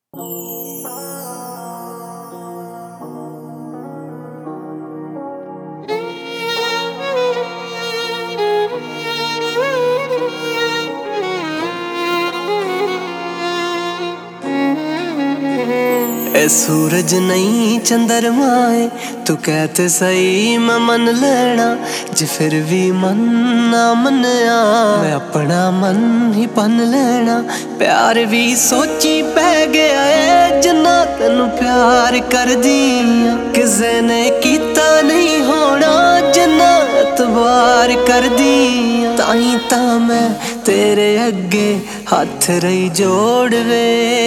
ए सूरज नहीं चंद्रमा है, तू कहते सही मैं मन लेना। जे फिर भी मन ना मनिया, मैं अपना मन ही पन लेना। प्यार भी सोची पै गया है, जिन्ना तेनू प्यार कर दिया किसे ने कीता नहीं होना, जिन्ना एतबार कर दिया। ताई ता मैं तेरे अगे हथ रही जोड़ वे।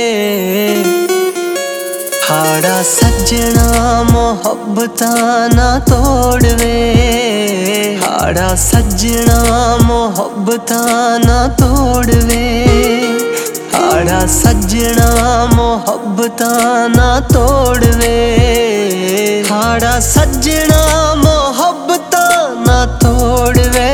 हाड़ा सजना मोहब्बतां ना तोड़ वे, हाड़ा सजना मोहब्बतां ना तोड़ वे, हाड़ा सजना मोहब्बतां ना तोड़ वे, हाड़ा सजना मोहब्बतां ना तोड़ वे।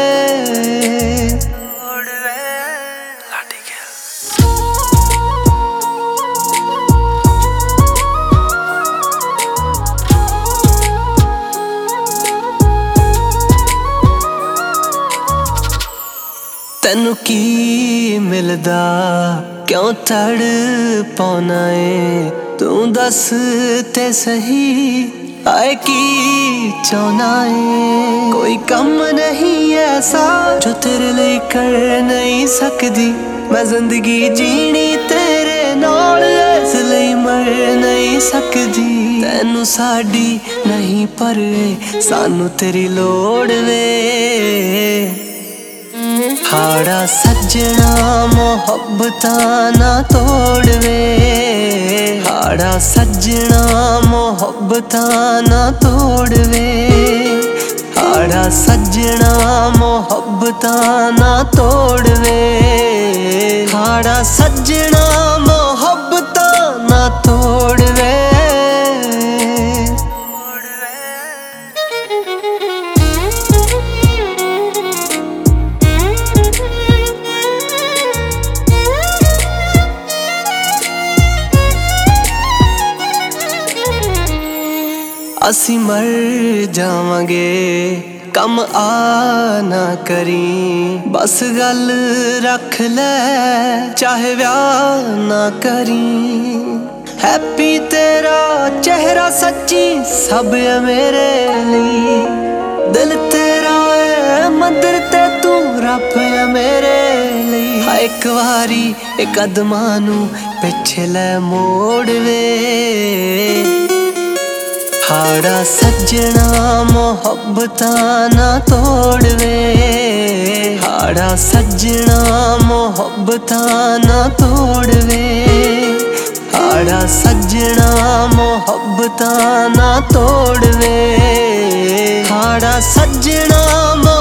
तैनू की मिलदा क्यों तड़ पाना है, तू दस ते सही आए की चाहना है। कोई कम नहीं ऐसा जो तेरे लिए कर नहीं सकदी, मैं जिंदगी जीनी तेरे नाल इसलिए मर नहीं सकदी। तैनू साडी नहीं पर सानू तेरी लोड़ वे। हाड़ा सजना मोहब्बतां ना तोड़ वे, हाड़ा सजना मोहब्बतां ना तोड़ वे, हाड़ा सजना मोहब्बतां ना तोड़ वे, हाड़ा सजना मोहब्बतां ना तोड़ वे। असी मर जावांगे कम आ ना करी, बस गल रख ले चाहे ब्याह ना करी। हैप्पी तेरा चेहरा सच्ची सब है मेरे लिए, दिल तेरा है मंदिर ते तू रब है मेरे लिए। हाँ एक बारी एक कदमां नू पिछे ले मोड़ वे। हाड़ा सजना मोहब्बतां ना तोड़ वे, हाड़ा सजना मोहब्बतां ना तोड़ वे, हाड़ा सजना मोहब्बतां ना तोड़ वे, हाड़ा सजना